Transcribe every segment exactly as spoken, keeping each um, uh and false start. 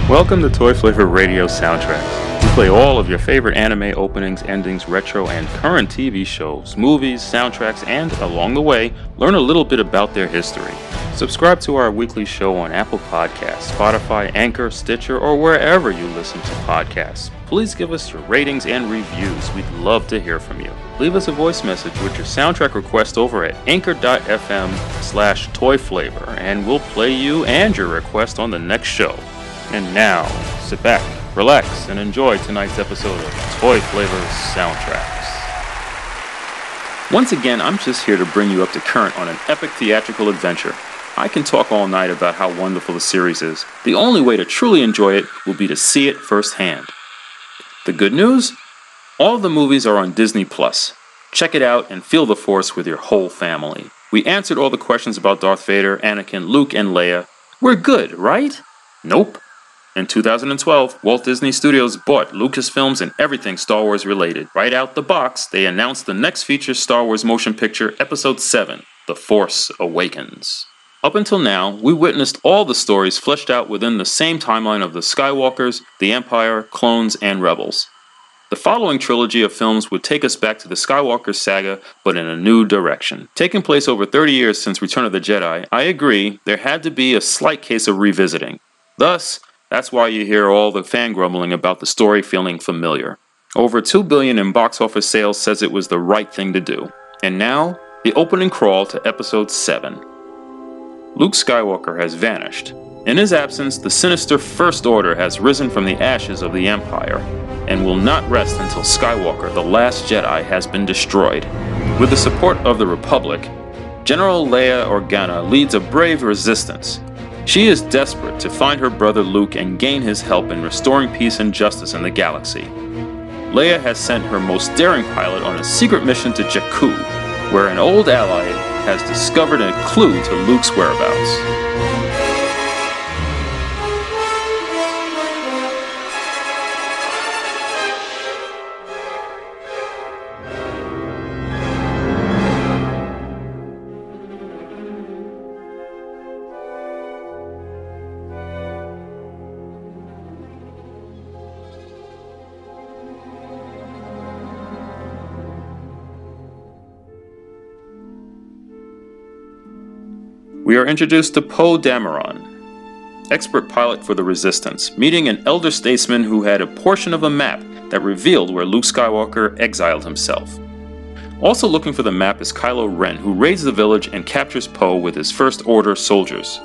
Welcome to Toy Flavor Radio Soundtracks. We play all of your favorite anime openings, endings, retro, and current T V shows, movies, soundtracks, and, along the way, learn a little bit about their history. Subscribe to our weekly show on Apple Podcasts, Spotify, Anchor, Stitcher, or wherever you listen to podcasts. Please give us your ratings and reviews. We'd love to hear from you. Leave us a voice message with your soundtrack request over at anchor.fm slash toyflavor, and we'll play you and your request on the next show. And now, sit back, relax, and enjoy tonight's episode of Toy Flavor Soundtracks. Once again, I'm just here to bring you up to current on an epic theatrical adventure. I can talk all night about how wonderful the series is. The only way to truly enjoy it will be to see it firsthand. The good news? All the movies are on Disney Plus. Check it out and feel the Force with your whole family. We answered all the questions about Darth Vader, Anakin, Luke, and Leia. We're good, right? Nope. In two thousand twelve, Walt Disney Studios bought Lucasfilms and everything Star Wars related. Right out the box, they announced the next feature Star Wars motion picture, Episode seven, The Force Awakens. Up until now, we witnessed all the stories fleshed out within the same timeline of the Skywalkers, the Empire, clones, and Rebels. The following trilogy of films would take us back to the Skywalker saga, but in a new direction. Taking place over thirty years since Return of the Jedi, I agree, there had to be a slight case of revisiting. Thus, that's why you hear all the fan grumbling about the story feeling familiar. Over two billion dollars in box office sales says it was the right thing to do. And now, the opening crawl to Episode seven. Luke Skywalker has vanished. In his absence, the sinister First Order has risen from the ashes of the Empire, and will not rest until Skywalker, the last Jedi, has been destroyed. With the support of the Republic, General Leia Organa leads a brave resistance. She is desperate to find her brother Luke and gain his help in restoring peace and justice in the galaxy. Leia has sent her most daring pilot on a secret mission to Jakku, where an old ally has discovered a clue to Luke's whereabouts. We are introduced to Poe Dameron, expert pilot for the Resistance, meeting an elder statesman who had a portion of a map that revealed where Luke Skywalker exiled himself. Also looking for the map is Kylo Ren, who raids the village and captures Poe with his First Order soldiers.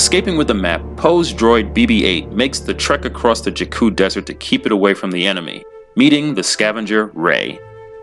Escaping with the map, Poe's droid B B eight makes the trek across the Jakku desert to keep it away from the enemy, meeting the scavenger Rey.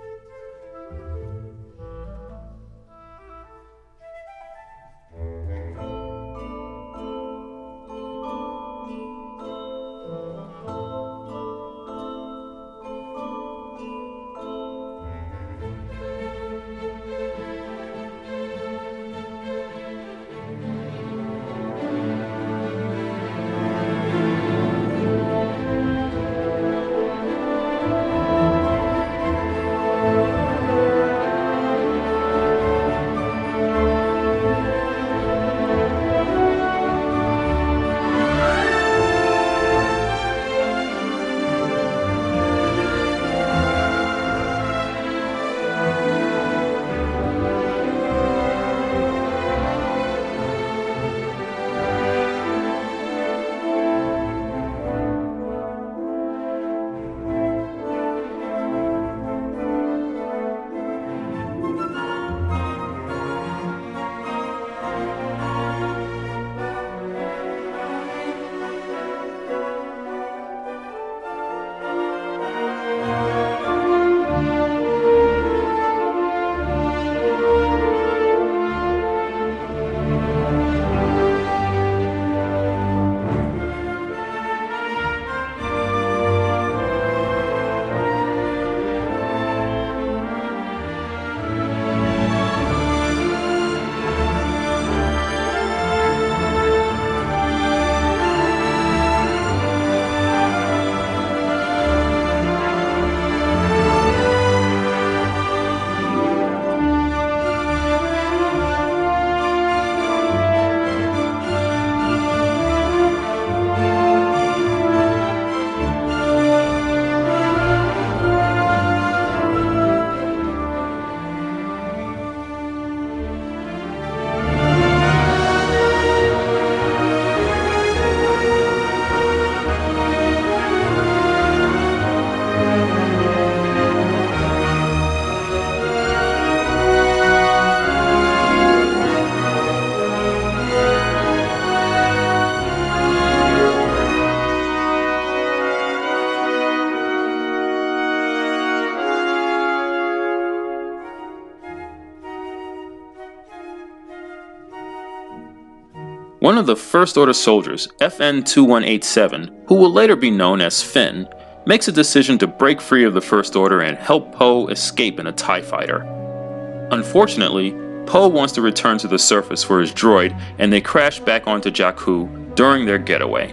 One of the First Order soldiers, F N two one eight seven, who will later be known as Finn, makes a decision to break free of the First Order and help Poe escape in a TIE fighter. Unfortunately, Poe wants to return to the surface for his droid, and they crash back onto Jakku during their getaway.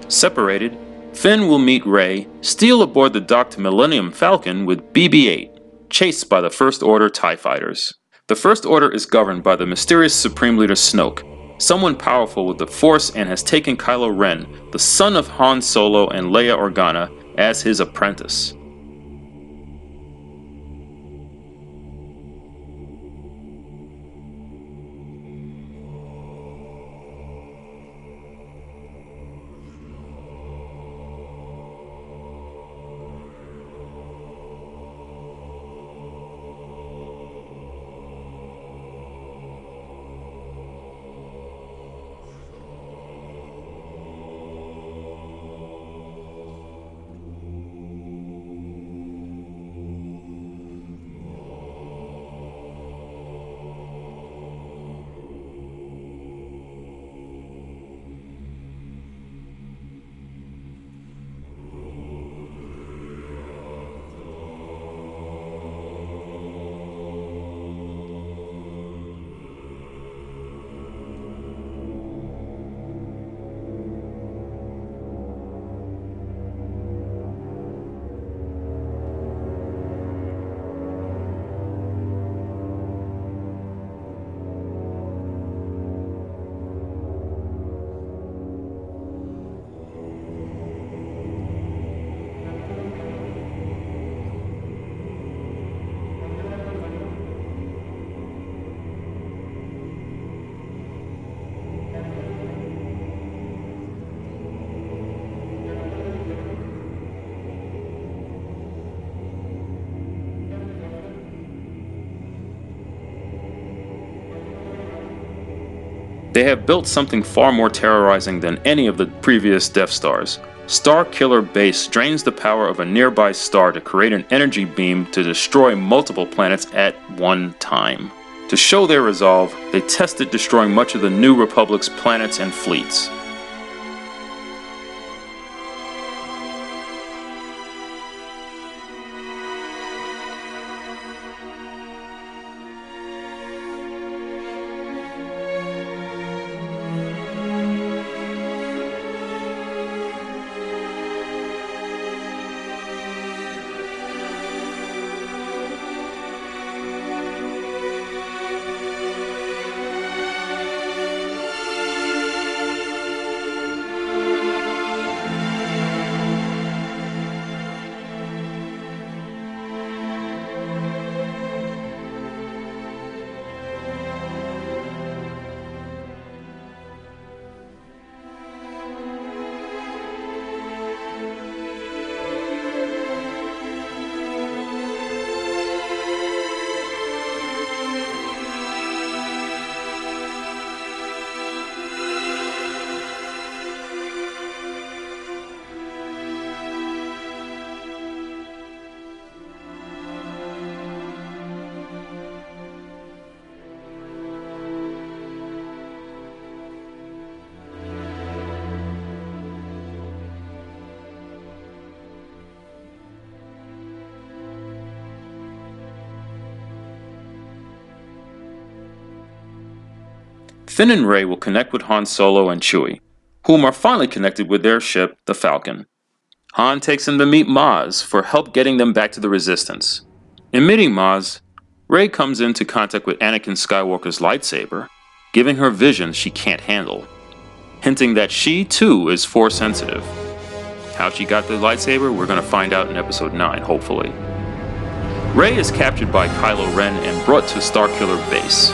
Separated, Finn will meet Rey, steal aboard the docked Millennium Falcon with B B eight, chased by the First Order TIE fighters. The First Order is governed by the mysterious Supreme Leader Snoke, someone powerful with the Force, and has taken Kylo Ren, the son of Han Solo and Leia Organa, as his apprentice. They have built something far more terrorizing than any of the previous Death Stars. Starkiller Base drains the power of a nearby star to create an energy beam to destroy multiple planets at one time. To show their resolve, they tested destroying much of the New Republic's planets and fleets. Finn and Rey will connect with Han Solo and Chewie, whom are finally connected with their ship, the Falcon. Han takes them to meet Maz for help getting them back to the Resistance. In meeting Maz, Rey comes into contact with Anakin Skywalker's lightsaber, giving her visions she can't handle, hinting that she too is Force sensitive. How she got the lightsaber, we're going to find out in Episode nine, hopefully. Rey is captured by Kylo Ren and brought to Starkiller Base.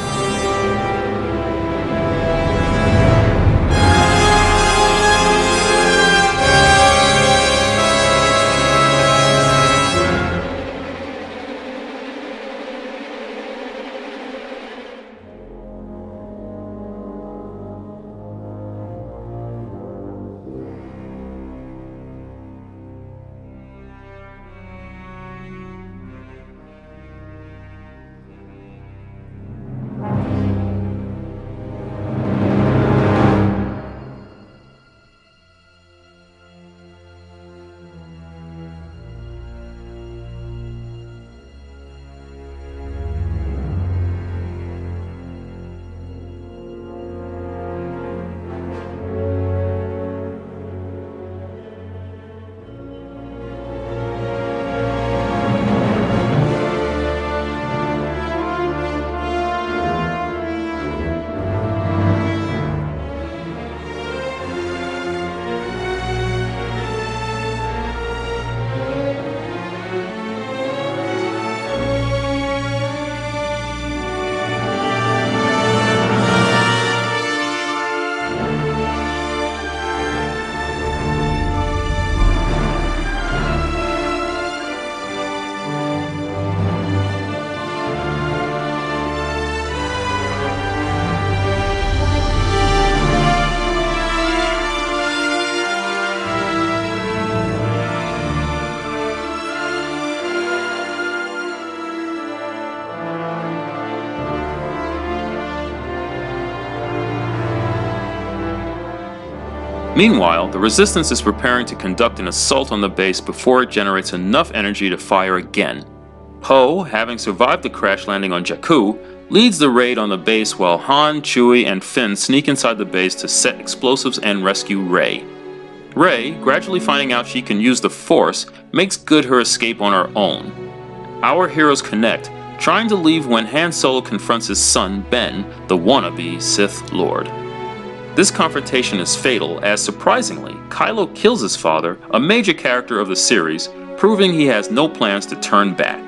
Meanwhile, the Resistance is preparing to conduct an assault on the base before it generates enough energy to fire again. Poe, having survived the crash landing on Jakku, leads the raid on the base while Han, Chewie, and Finn sneak inside the base to set explosives and rescue Rey. Rey, gradually finding out she can use the Force, makes good her escape on her own. Our heroes connect, trying to leave when Han Solo confronts his son, Ben, the wannabe Sith Lord. This confrontation is fatal as, surprisingly, Kylo kills his father, a major character of the series, proving he has no plans to turn back.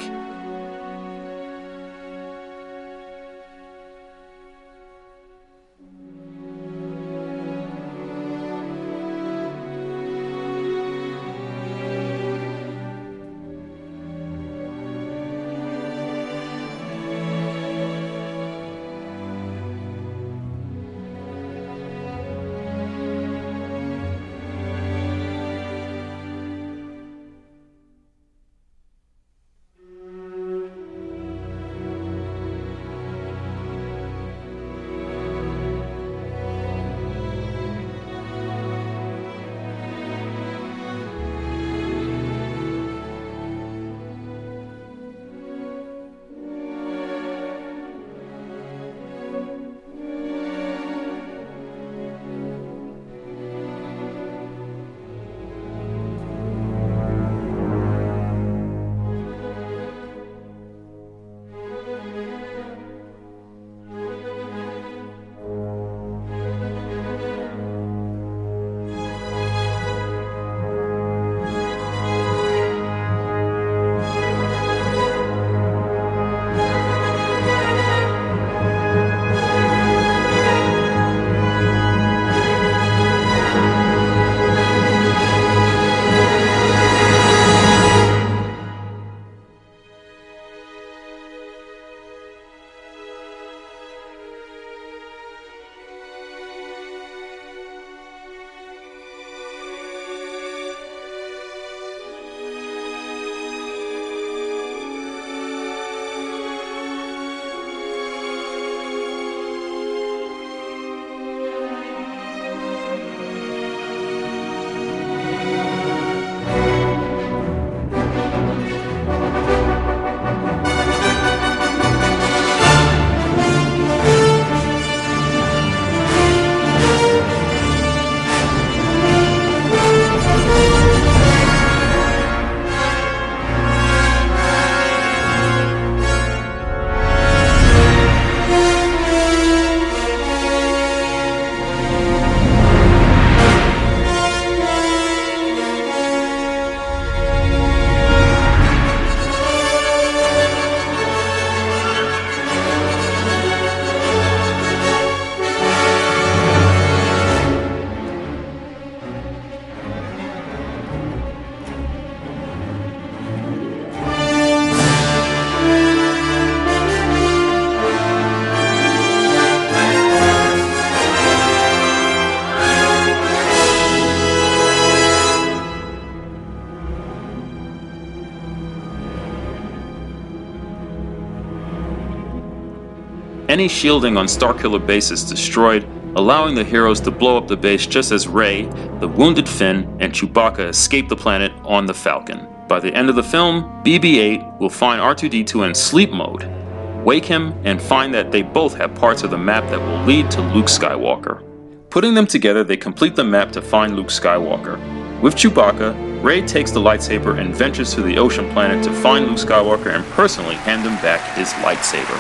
Any shielding on Starkiller Base is destroyed, allowing the heroes to blow up the base just as Rey, the wounded Finn, and Chewbacca escape the planet on the Falcon. By the end of the film, B B eight will find R two D two in sleep mode, wake him, and find that they both have parts of the map that will lead to Luke Skywalker. Putting them together, they complete the map to find Luke Skywalker. With Chewbacca, Rey takes the lightsaber and ventures to the ocean planet to find Luke Skywalker and personally hand him back his lightsaber.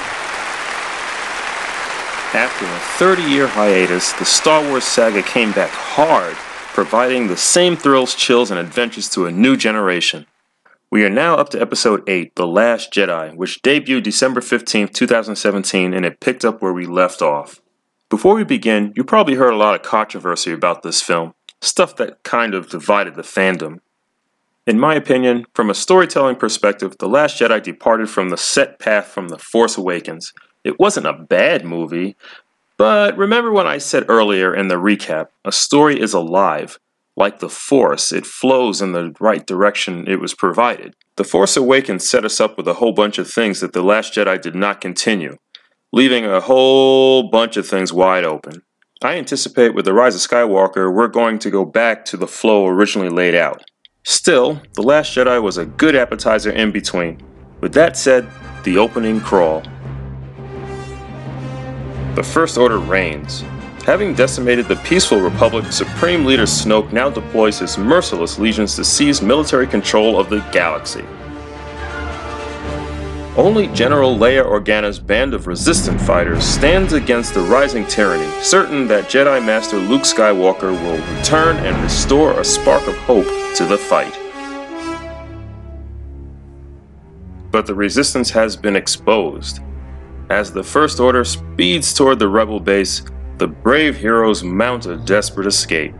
After a thirty-year hiatus, the Star Wars saga came back hard, providing the same thrills, chills, and adventures to a new generation. We are now up to Episode eight, The Last Jedi, which debuted December fifteenth, two thousand seventeen, and it picked up where we left off. Before we begin, you probably heard a lot of controversy about this film, stuff that kind of divided the fandom. In my opinion, from a storytelling perspective, The Last Jedi departed from the set path from The Force Awakens. It wasn't a bad movie, but remember when I said earlier in the recap, a story is alive. Like the Force, it flows in the right direction it was provided. The Force Awakens set us up with a whole bunch of things that The Last Jedi did not continue, leaving a whole bunch of things wide open. I anticipate with The Rise of Skywalker, we're going to go back to the flow originally laid out. Still, The Last Jedi was a good appetizer in between. With that said, the opening crawl. The First Order reigns. Having decimated the peaceful Republic, Supreme Leader Snoke now deploys his merciless legions to seize military control of the galaxy. Only General Leia Organa's band of resistant fighters stands against the rising tyranny, certain that Jedi Master Luke Skywalker will return and restore a spark of hope to the fight. But the resistance has been exposed. As the First Order speeds toward the Rebel base, the brave heroes mount a desperate escape.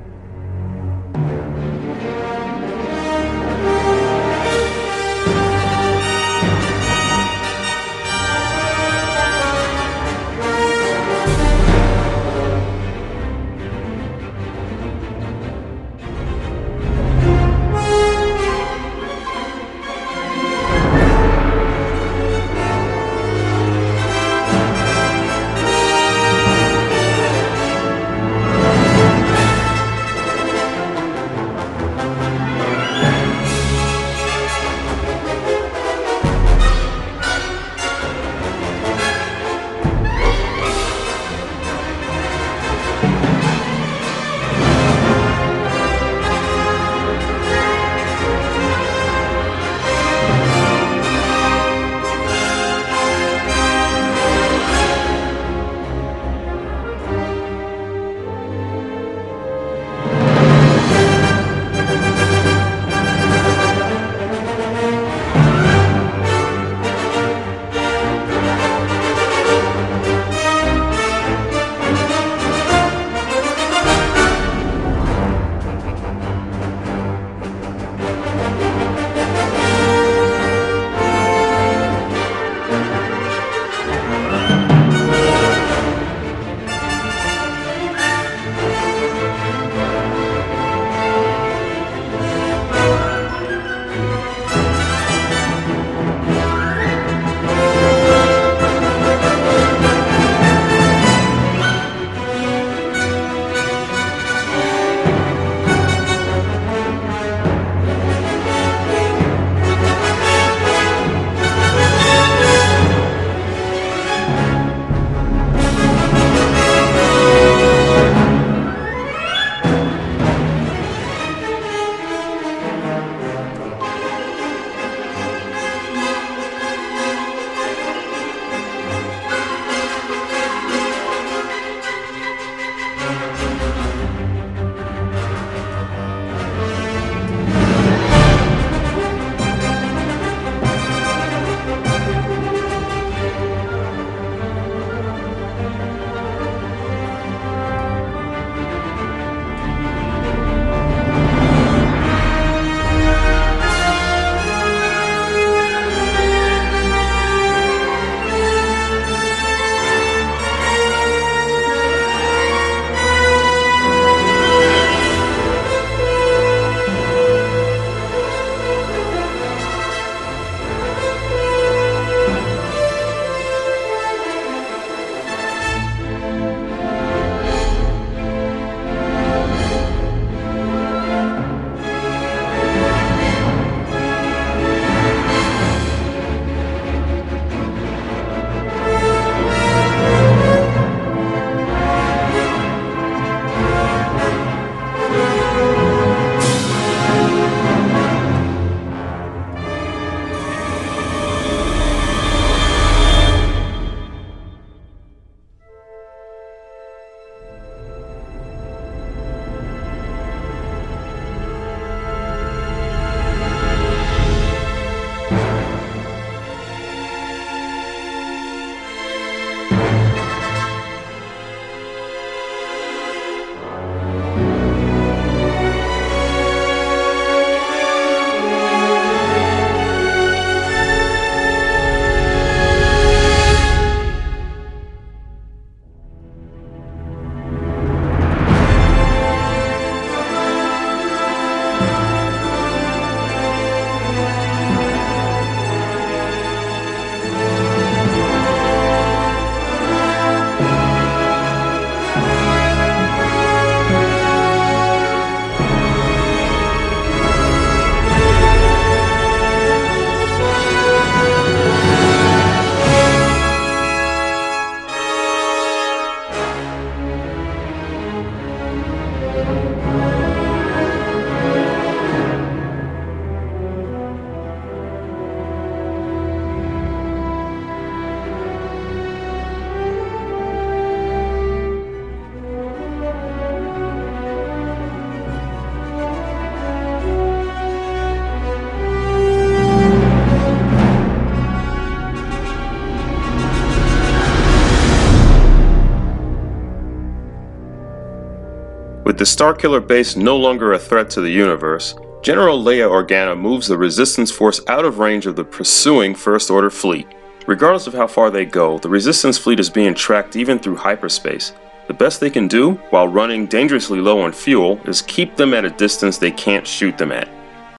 With the Starkiller base no longer a threat to the universe, General Leia Organa moves the Resistance force out of range of the pursuing First Order fleet. Regardless of how far they go, the Resistance fleet is being tracked even through hyperspace. The best they can do, while running dangerously low on fuel, is keep them at a distance they can't shoot them at.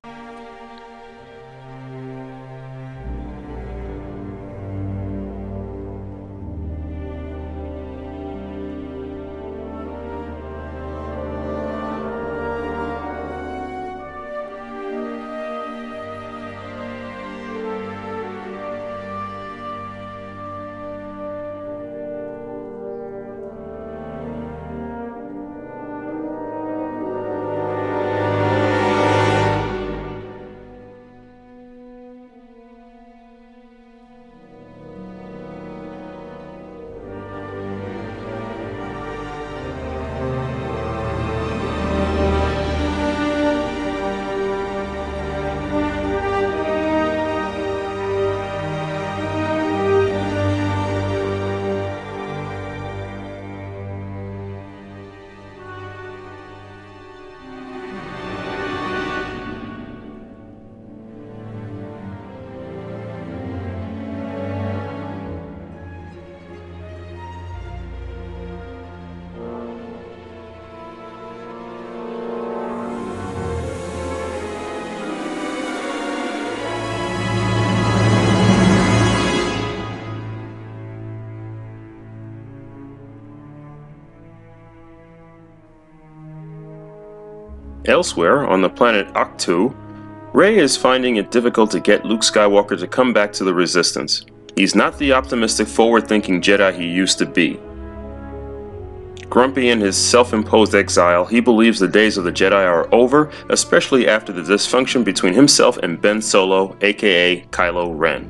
Elsewhere, on the planet Ahch-To, Rey is finding it difficult to get Luke Skywalker to come back to the Resistance. He's not the optimistic, forward-thinking Jedi he used to be. Grumpy in his self-imposed exile, he believes the days of the Jedi are over, especially after the dysfunction between himself and Ben Solo, aka Kylo Ren.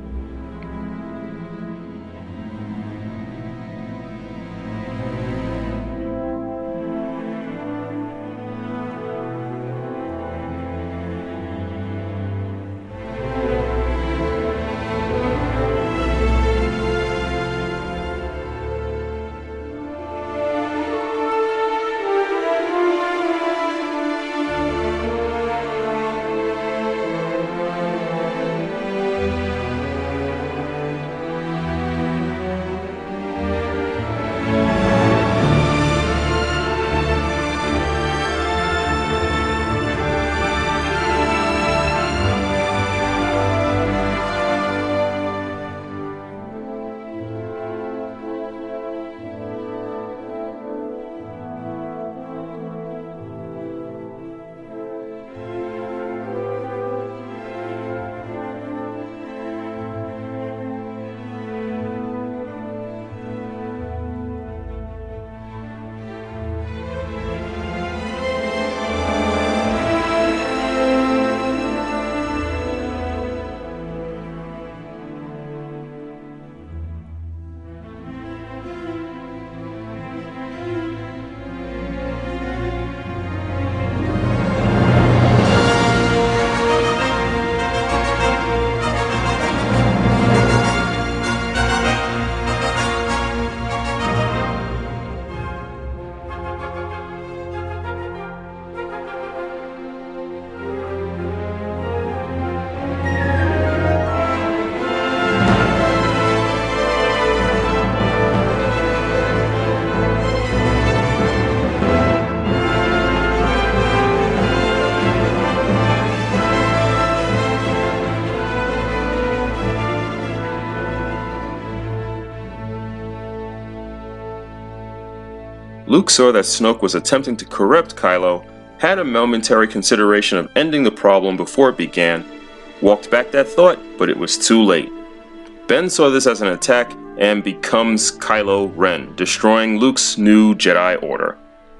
Luke saw that Snoke was attempting to corrupt Kylo, had a momentary consideration of ending the problem before it began, walked back that thought, but it was too late. Ben saw this as an attack and becomes Kylo Ren, destroying Luke's new Jedi Order.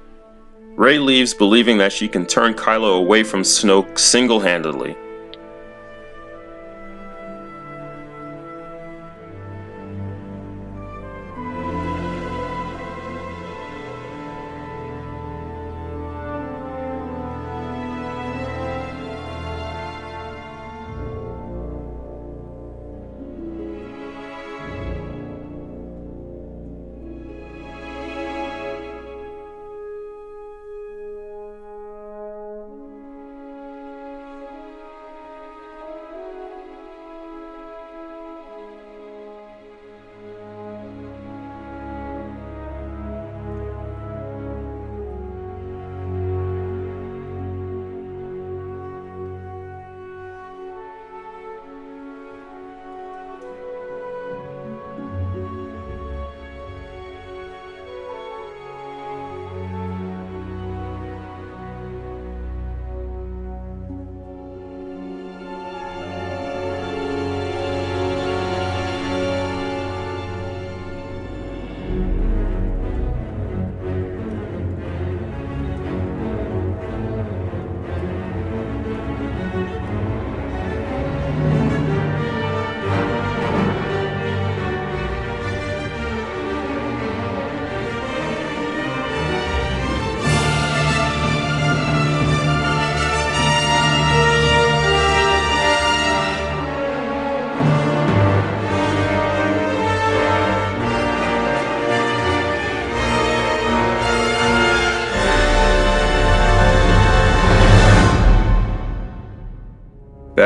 Rey leaves believing that she can turn Kylo away from Snoke single-handedly.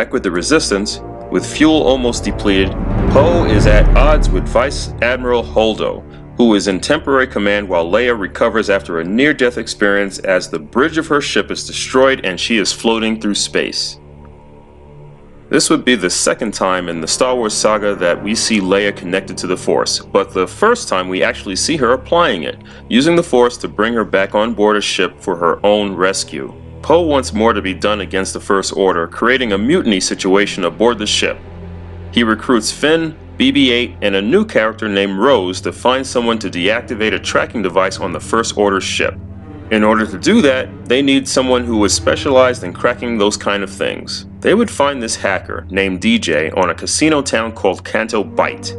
back with the Resistance, with fuel almost depleted, Poe is at odds with Vice Admiral Holdo, who is in temporary command while Leia recovers after a near-death experience as the bridge of her ship is destroyed and she is floating through space. This would be the second time in the Star Wars saga that we see Leia connected to the Force, but the first time we actually see her applying it, using the Force to bring her back on board a ship for her own rescue. Poe wants more to be done against the First Order, creating a mutiny situation aboard the ship. He recruits Finn, B B eight, and a new character named Rose to find someone to deactivate a tracking device on the First Order ship. In order to do that, they need someone who was specialized in cracking those kind of things. They would find this hacker, named D J, on a casino town called Canto Bight.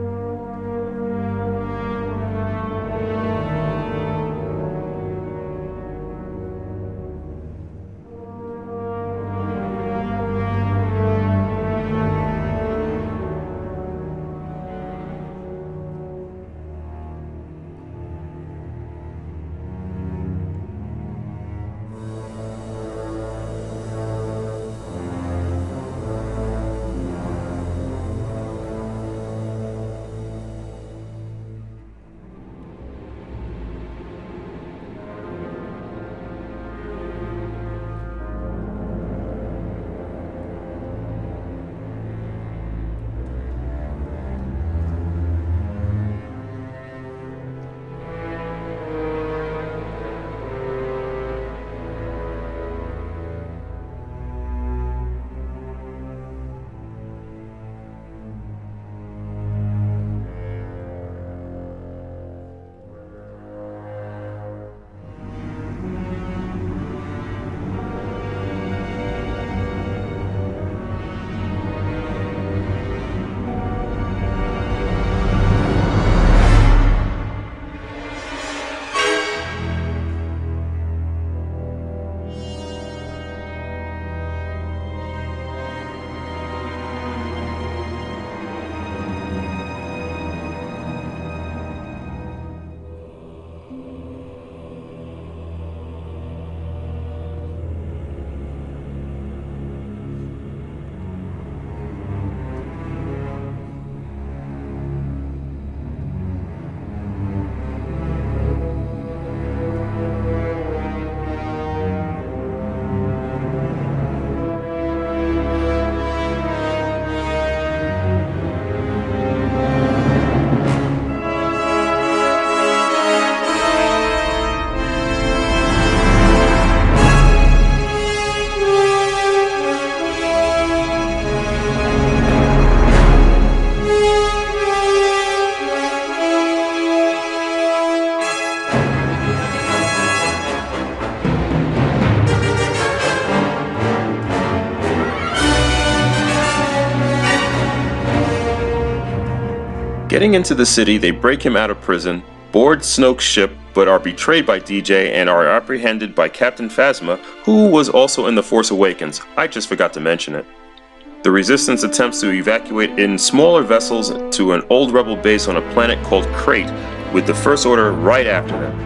Getting into the city, they break him out of prison, board Snoke's ship, but are betrayed by D J and are apprehended by Captain Phasma, who was also in The Force Awakens. I just forgot to mention it. The Resistance attempts to evacuate in smaller vessels to an old rebel base on a planet called Crate, with the First Order right after them.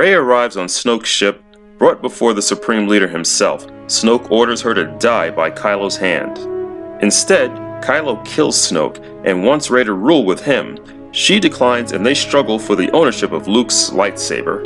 Rey arrives on Snoke's ship, brought before the Supreme Leader himself. Snoke orders her to die by Kylo's hand. Instead, Kylo kills Snoke and wants Rey to rule with him. She declines and they struggle for the ownership of Luke's lightsaber.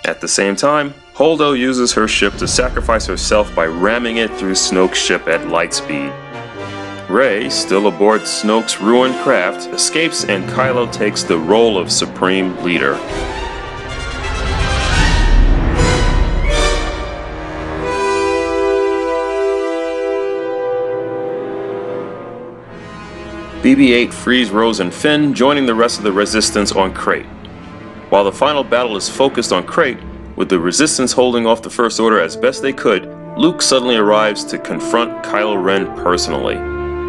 At the same time, Holdo uses her ship to sacrifice herself by ramming it through Snoke's ship at light speed. Rey, still aboard Snoke's ruined craft, escapes and Kylo takes the role of Supreme Leader. B B eight frees Rose and Finn, joining the rest of the Resistance on Crait. While the final battle is focused on Crait, with the Resistance holding off the First Order as best they could, Luke suddenly arrives to confront Kylo Ren personally.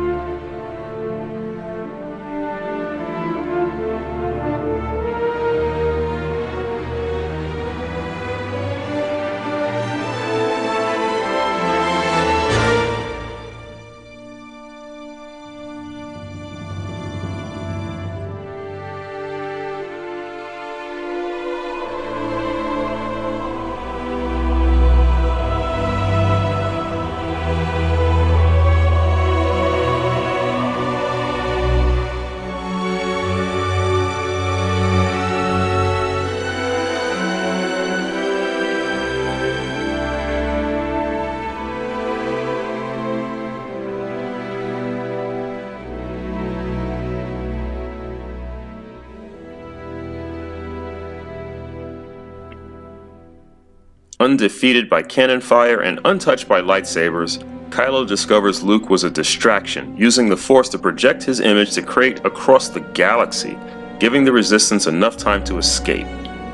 Undefeated by cannon fire and untouched by lightsabers, Kylo discovers Luke was a distraction, using the Force to project his image to Crait across the galaxy, giving the Resistance enough time to escape.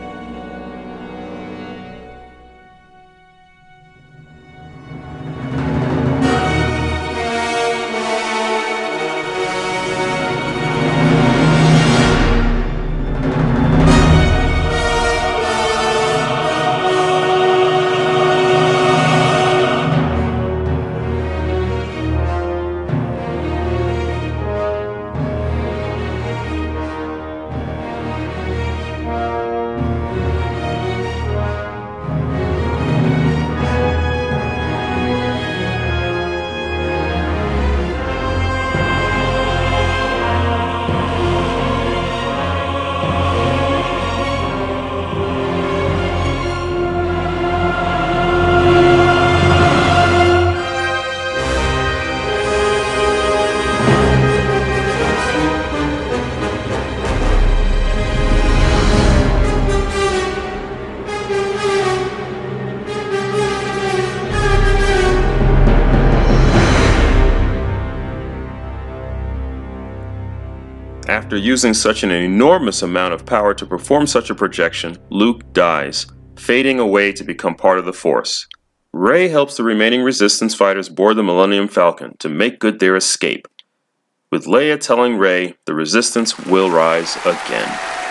After using such an enormous amount of power to perform such a projection, Luke dies, fading away to become part of the Force. Rey helps the remaining Resistance fighters board the Millennium Falcon to make good their escape, with Leia telling Rey the Resistance will rise again.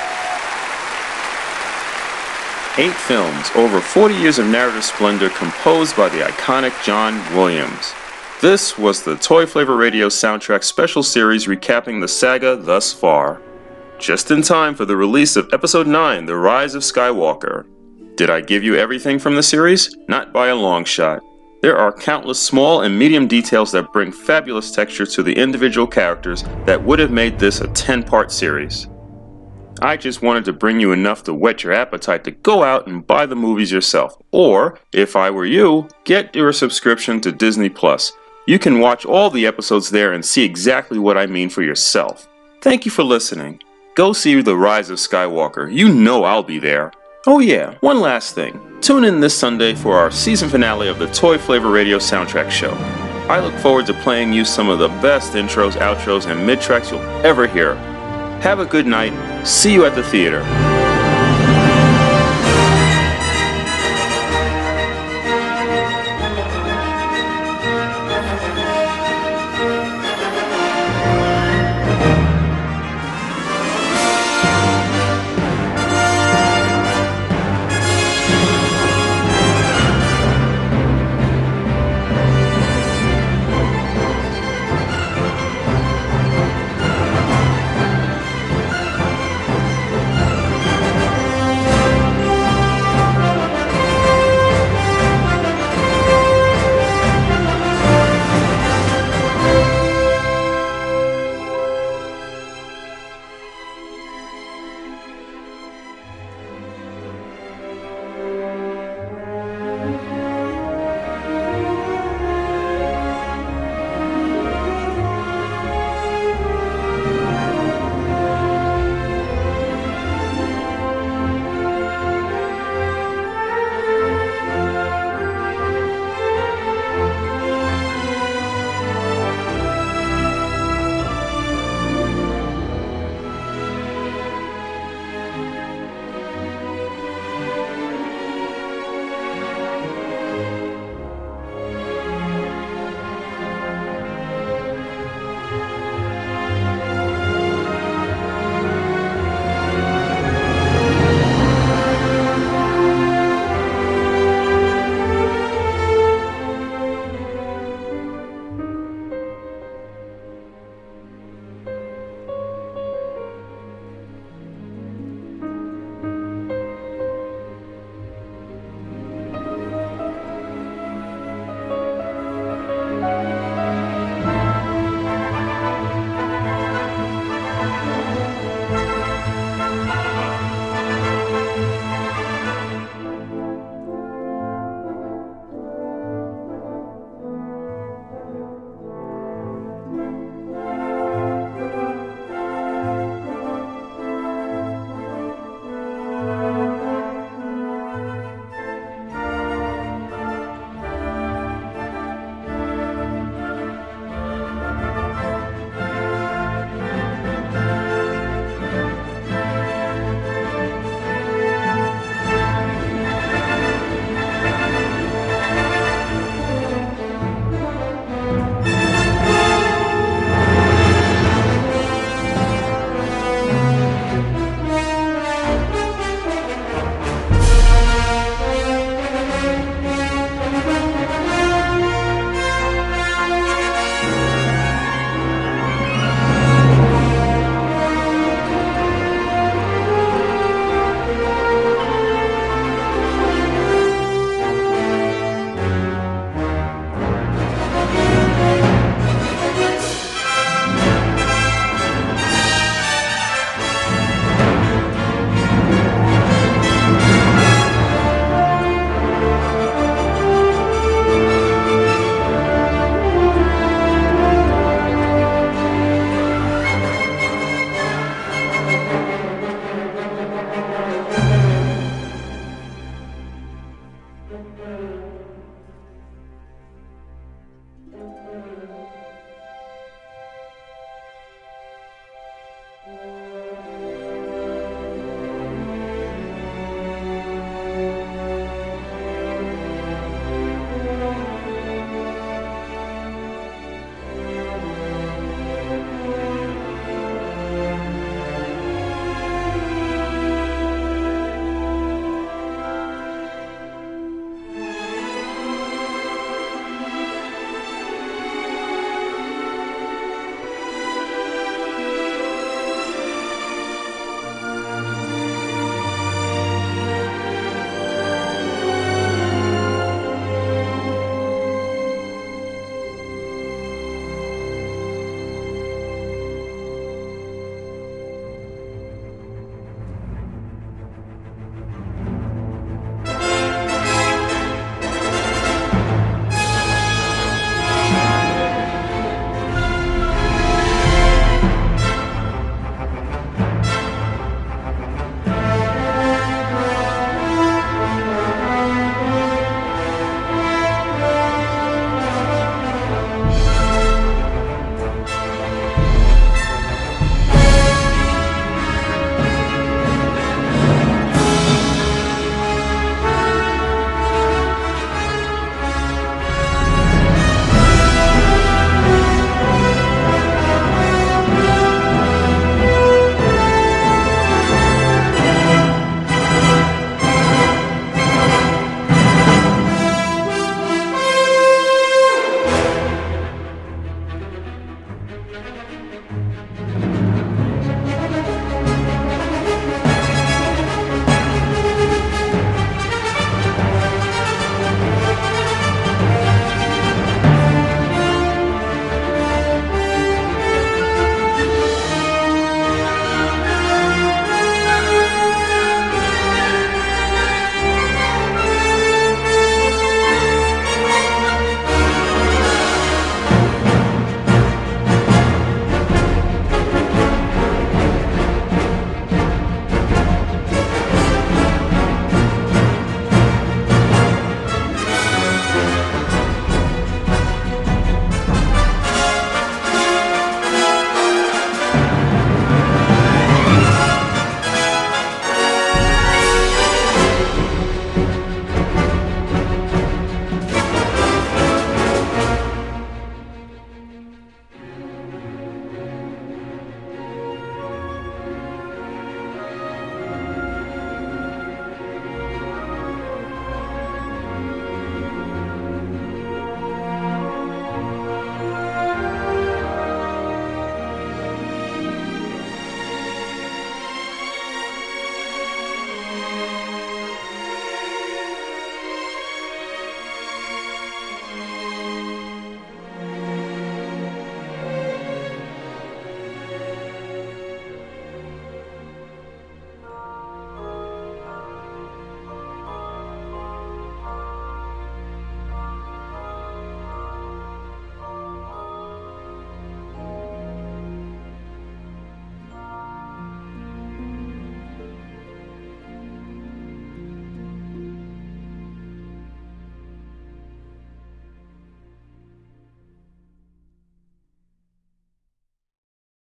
Eight films, over forty years of narrative splendor, composed by the iconic John Williams. This was the Toy Flavor Radio soundtrack special series recapping the saga thus far. Just in time for the release of Episode nine, The Rise of Skywalker. Did I give you everything from the series? Not by a long shot. There are countless small and medium details that bring fabulous texture to the individual characters that would have made this a ten-part series. I just wanted to bring you enough to whet your appetite to go out and buy the movies yourself. Or, if I were you, get your subscription to Disney Plus. You can watch all the episodes there and see exactly what I mean for yourself. Thank you for listening. Go see The Rise of Skywalker. You know I'll be there. Oh yeah, one last thing. Tune in this Sunday for our season finale of the Toy Flavor Radio soundtrack show. I look forward to playing you some of the best intros, outros, and mid-tracks you'll ever hear. Have a good night. See you at the theater.